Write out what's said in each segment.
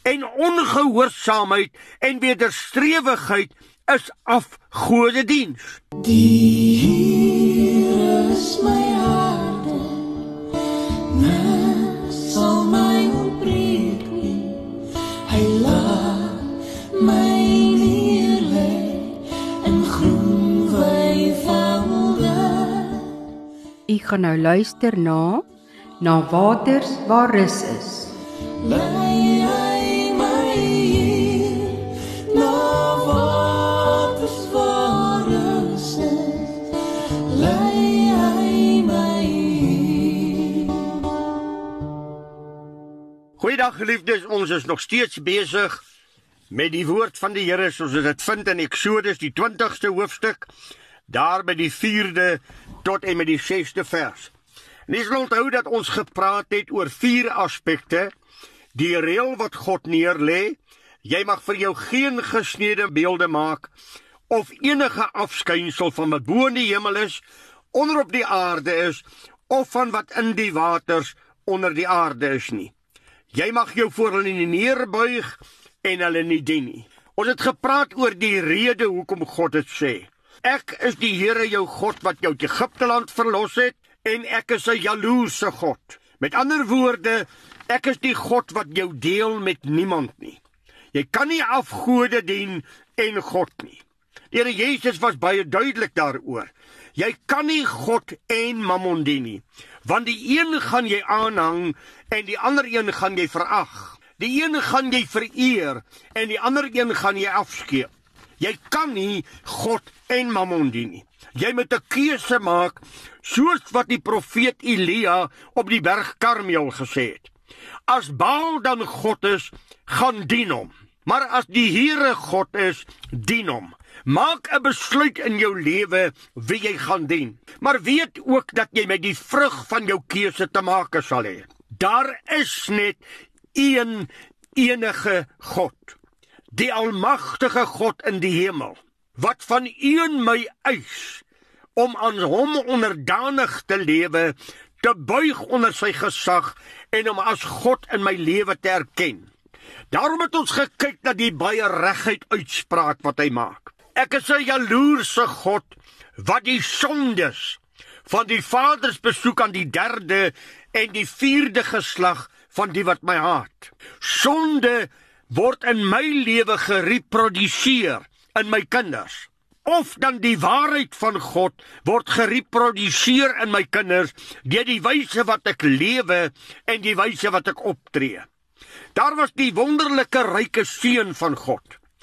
En ongehoorsaamheid en wederstrewigheid is afgodediens. Die Here is my harde, niks sal my ontbreek nie. Hy laat my neerlê in groen weivelde. U gaan nou luister na Waters waar rus is. Lei hy my hier, na waters waar rus is. Lei hy my hier. Goeiedag geliefdes, ons is nog steeds besig met die woord van die Here soos dit vind in Eksodus die 20ste hoofstuk, daar by die 4de tot en met die 6de vers. En jy sal onthou dat ons gepraat het oor 4 aspekte. Die reël wat God neerlê, jy mag vir jou geen gesnede beelde maak, of enige afskynsel van wat bo in die hemel is, onder op die aarde is, of van wat in die waters onder die aarde is nie. Jy mag jou voor hulle nie neerbuig en hulle nie dien nie. Ons het gepraat oor die rede hoekom God dit sê. Ek is die Here jou God wat jou uit Egipteland verlos het, en ek is 'n jaloerse God. Met ander woorde, ek is die God wat jou deel met niemand nie. Jy kan nie afgode dien en God nie. Die Here Jesus was baie duidelik daaroor. Jy kan nie God en Mammon dien nie, want die een gaan jy aanhang en die ander een gaan jy verag. Die een gaan jy vereer en die ander een gaan jy afskeep. Jy kan nie God en Mammon dien nie. Jy moet 'n keuse maak, soos wat die profeet Elia op die berg Karmel gesê het. As Baal dan God is, gaan dien hom. Maar as die Here God is, dien hom. Maak 'n besluit in jou lewe wie jy gaan dien. Maar weet ook dat jy met die vrug van jou keuse te maak sal hê. Daar is net een enige God, die almagtige God in die hemel, wat van een my eis om aan hom onderdanig te lewe, te buig onder sy gesag en om as God in my lewe te erken. Daarom het ons gekyk na die baie reguit uitspraak wat hy maak. Ek is 'n jaloerse God wat die sondes van die vaders besoek aan die 3de en die 4de geslag van die wat my haat. Sonde word in my lewe gereproduseer in my kinders. Of dan die waarheid van God word gereproduseer in my kinders deur die wyse wat ek lewe en die wyse wat ek optree. Daar was die wonderlike ryke seën van God.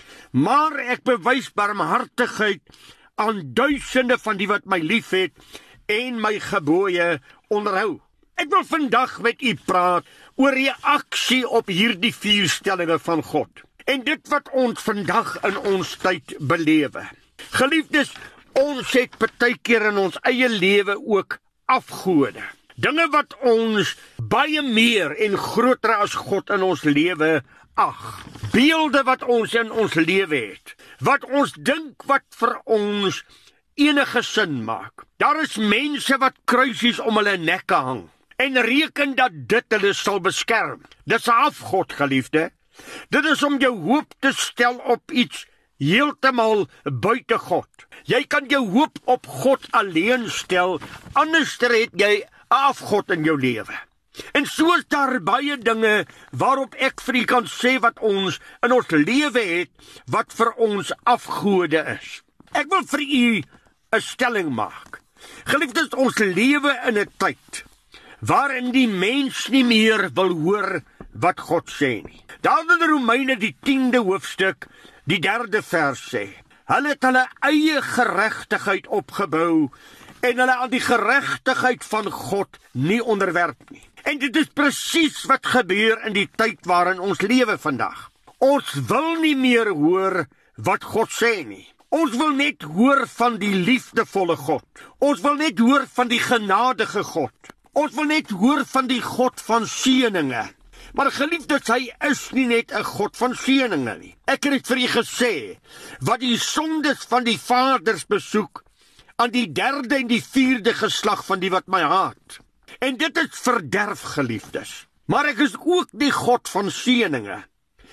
Maar ek bewys barmhartigheid aan duisende van die wat my liefhet en my gebooie onderhou. Ek wil vandag met u praat oor reaksie op hierdie 4 stellinge van God. En dit wat ons vandag in ons tyd belewe. Geliefdes, ons het baie keer in ons eie lewe ook afgode. Dinge wat ons baie meer en groter as God in ons lewe ag. Beelde wat ons in ons lewe het. Wat ons dink wat vir ons enige sin maak. Daar is mense wat kruisies om hulle nekke hang en reken dat dit hulle sal beskerm. Dis 'n afgod, geliefde. Dit is om jou hoop te stel op iets heeltemal buite God. Jy kan jou hoop op God alleen stel, anders het jy 'n afgod in jou lewe. En so is daar baie dinge waarop ek vir u kan sê wat ons in ons lewe het, wat vir ons afgode is. Ek wil vir u 'n stelling maak. Geliefdes, ons lewe in 'n tyd waarin die mens nie meer wil hoor wat God sê nie. Daar in Romeine die 10de hoofstuk, die 3de vers sê, hulle het hulle eie geregtigheid opgebou en hulle aan die geregtigheid van God nie onderwerp nie. En dit is presies wat gebeur in die tyd waarin ons lewe vandag. Ons wil nie meer hoor wat God sê nie. Ons wil net hoor van die liefdevolle God. Ons wil net hoor van die genadige God. Ons wil net hoor van die God van seëninge. Maar geliefdes, hy is nie net 'n God van seëninge nie. Ek het vir u gesê, wat die sondes van die vaders besoek, aan die 3de en die 4de geslag van die wat my haat. En dit is verderf, geliefdes. Maar ek is ook die God van seëninge.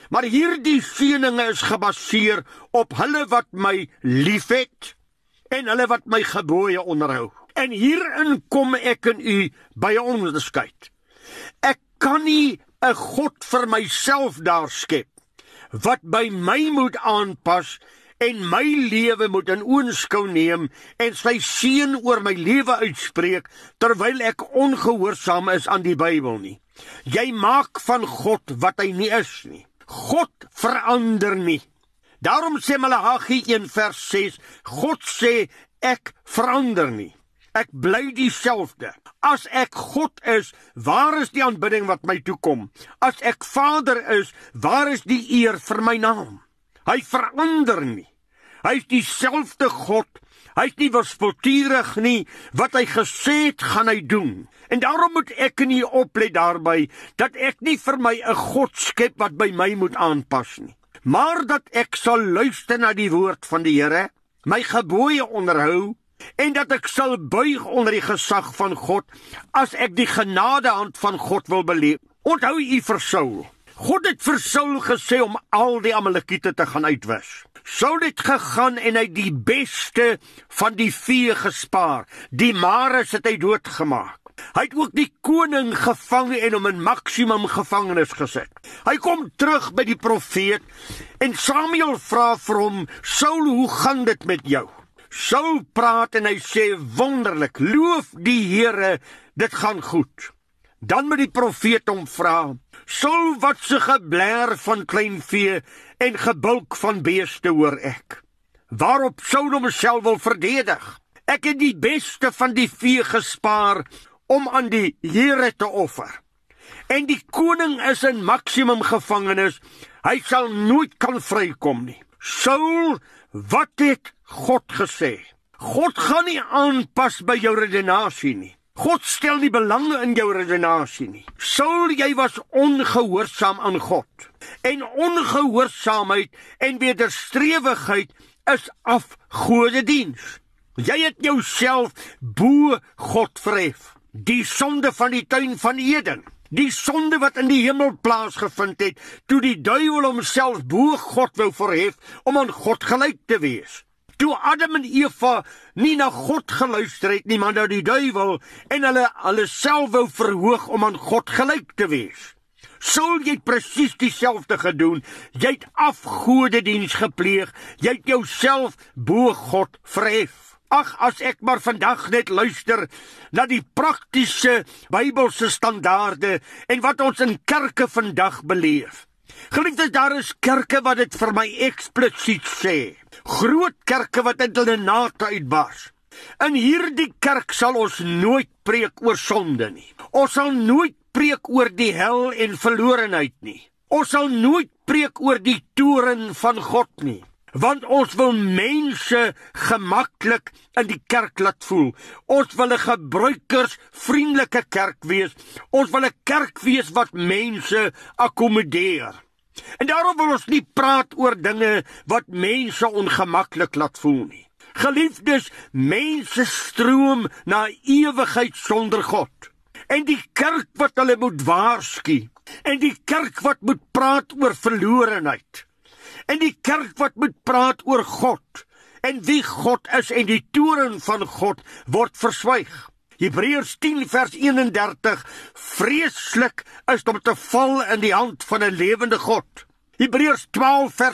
Maar hierdie seëninge is gebaseer op hulle wat my liefhet en hulle wat my gebooie onderhou. En hierin kom ek en u by 'n onderskeid. Ek kan nie 'n God vir myself daar skep wat by my moet aanpas en my lewe moet in oënskou neem en sy seën oor my lewe uitspreek terwyl ek ongehoorsaam is aan die Bybel nie. Jy maak van God wat hy nie is nie. God verander nie. Daarom sê Maleagi 1 vers 6, God sê ek verander nie. Ek bly dieselfde. As ek God is, waar is die aanbidding wat my toekom? As ek Vader is, waar is die eer vir my naam? Hy verander nie. Hy is dieselfde God. Hy is nie wispelturig nie. Wat hy gesê het, gaan hy doen. En daarom moet ek nie oplet daarby dat ek nie vir my 'n God skep wat by my moet aanpas nie, maar dat ek sal luister na die woord van die Here, my gebooie onderhou en dat ek sal buig onder die gesag van God as ek die genadehand van God wil beleef. Onthou u vir Saul. God het vir Saul gesê om al die Amalekiete te gaan uitwis. Saul het gegaan en hy die beste van die vee gespaar. Die mares het hy doodgemaak. Hy het ook die koning gevang en hom in maksimum gevangenis gesit. Hy kom terug by die profeet en Samuel vra vir hom, Saul, hoe gaan dit met jou? Saul praat en hy sê, wonderlik, loof die Here, dit gaan goed. Dan moet die profeet hom vra, Saul, wat se geblær van klein vee en gebulk van beeste hoor ek? Waarop Saul homself wil verdedig. Ek het die beste van die vee gespaar om aan die Here te offer. En die koning is in maksimum gevangenis, hy sal nooit kan vrykom nie. Saul, wat het God gesê? God gaan nie aanpas by jou redenasie nie. God stel nie belang in jou redenasie nie. Saul, jy was ongehoorsaam aan God. En ongehoorsaamheid en wederstrewigheid is afgodediens. Jy het jouself bo God verhef. Die sonde van die tuin van Eden. Die sonde wat in die hemel plaasgevind het, toe die duiwel homself bo God wou verhef om aan God gelyk te wees. Toe Adam en Eva nie na God geluister het nie, maar na die duiwel en hulle self wou verhoog om aan God gelyk te wees. Saul, jy het presies dieselfde gedoen. Jy het afgodediens gepleeg. Jy het jouself bo God verhef. Ag, as ek maar vandag net luister na die praktiese Bybelse standaarde en wat ons in kerke vandag beleef. Geliefdes, daar is kerke wat dit vir my eksplisiet sê. Groot kerke wat uit hulle nate uitbars. In hierdie kerk sal ons nooit preek oor sonde nie. Ons sal nooit preek oor die hel en verlorenheid nie. Ons sal nooit preek oor die toorn van God nie. Want ons wil mense gemaklik in die kerk laat voel. Ons wil 'n gebruikersvriendelike kerk wees. Ons wil 'n kerk wees wat mense akkommodeer. En daarom wil ons nie praat oor dinge wat mense ongemaklik laat voel nie. Geliefdes, mense stroom na ewigheid sonder God. En die kerk wat hulle moet waarsku, en die kerk wat moet praat oor verlorenheid, en die kerk wat moet praat oor God, en wie God is en die toorn van God word verswyg. Hebreërs 10 vers 31, vreeslik is om te val in die hand van 'n lewende God. Hebreërs 12 vers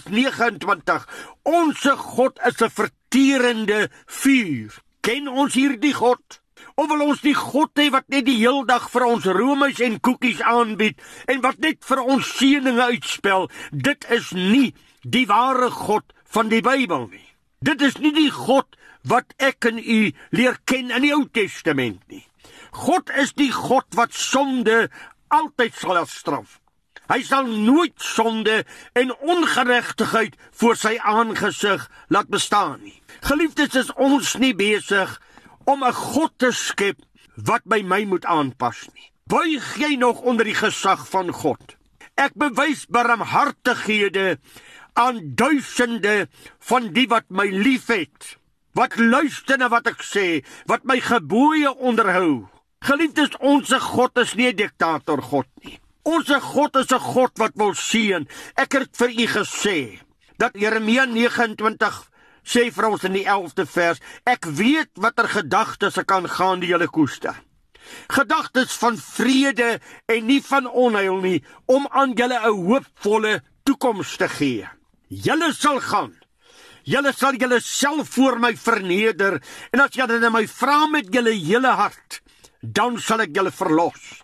29, onse God is 'n verterende vuur. Ken ons hierdie God? Of wil ons die God hê wat net die heel dag vir ons roomys en koekies aanbied, en wat net vir ons seëninge uitspel? Dit is nie die ware God van die Bybel nie. Dit is nie die God wat ek en u leer ken in die Ou Testament nie. God is die God wat sonde altyd sal straf. Hy sal nooit sonde en ongeregtigheid voor sy aangesig laat bestaan nie. Geliefdes, is ons nie besig om 'n God te skep wat by my moet aanpas nie. Buig jy nog onder die gesag van God? Ek bewys barmhartighede aan duisende van die wat my liefhet, wat luister na wat ek sê, wat my gebooie onderhou. Geliefdes, onse God is nie 'n diktator God nie. Ons God is 'n God wat wil seën. Ek het vir u gesê, dat Jeremia 29 sê vir ons in die 11de vers, ek weet watter gedagtes ek aangaan die julle koester. Gedagtes van vrede en nie van onheil nie, om aan julle 'n hoopvolle toekoms te gee. Julle sal gaan. Julle sal julle self voor my verneder, en as julle my vra met julle hele hart, dan sal ek julle verlos.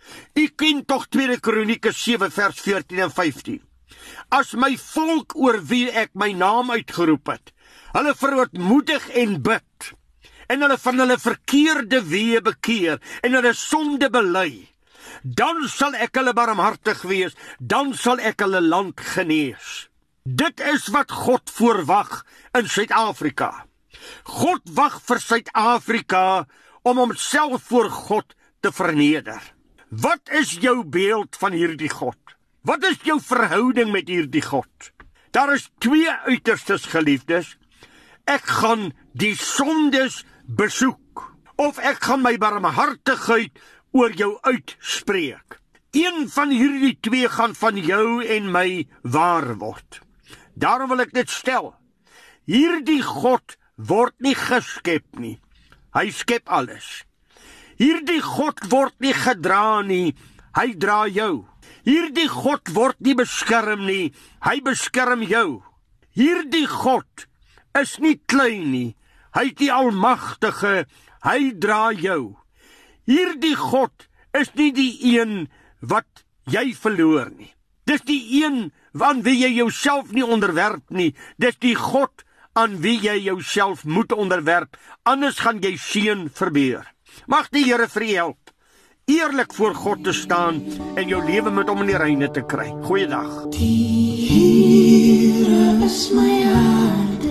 U ken tog 2 Kronieke 7 vers 14 en 15. As my volk oor wie ek my naam uitgeroep het, hulle verootmoedig en bid, en hulle van hulle verkeerde weë bekeer, en hulle sonde bely, dan sal ek hulle barmhartig wees, dan sal ek hulle land genees. Dit is wat God voorwag in Suid-Afrika. God wag vir Suid-Afrika om homself voor God te verneder. Wat is jou beeld van hierdie God? Wat is jou verhouding met hierdie God? Daar is 2 uiterstes, geliefdes. Ek gaan die sondes besoek, of ek gaan my barmhartigheid oor jou uitspreek. Een van hierdie 2 gaan van jou en my waar word. Daarom wil ek dit stel. Hierdie God word nie geskep nie. Hy skep alles. Hierdie God word nie gedra nie. Hy dra jou. Hierdie God word nie beskerm nie. Hy beskerm jou. Hierdie God is nie klein nie. Hy is die Almagtige. Hy dra jou. Hierdie God is nie die een wat jy verloor nie. Dis die een aan wie jy jouself nie onderwerp nie. Dis die God aan wie jy jouself moet onderwerp. Anders gaan jy seën verbeur. Mag die Here vir u help, eerlik voor God te staan en jou lewe met hom in die reine te kry. Goeiedag. Die Here is my harde,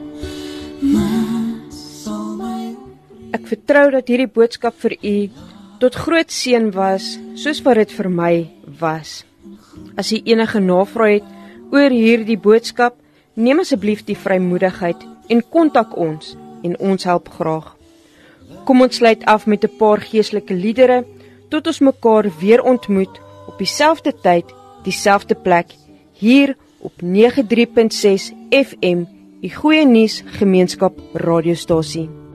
maar sal my... Ek vertrou dat hierdie boodskap vir u tot groot seën was, soos wat dit vir my was. As u enige navrae het oor hierdie boodskap, neem asseblief die vrymoedigheid en kontak ons en ons help graag. Kom ons sluit af met 'n paar geestelike liedere tot ons mekaar weer ontmoet op dieselfde tyd, dieselfde plek, hier op 93.6 FM, die Goeie Nuus Gemeenskap radiostasie.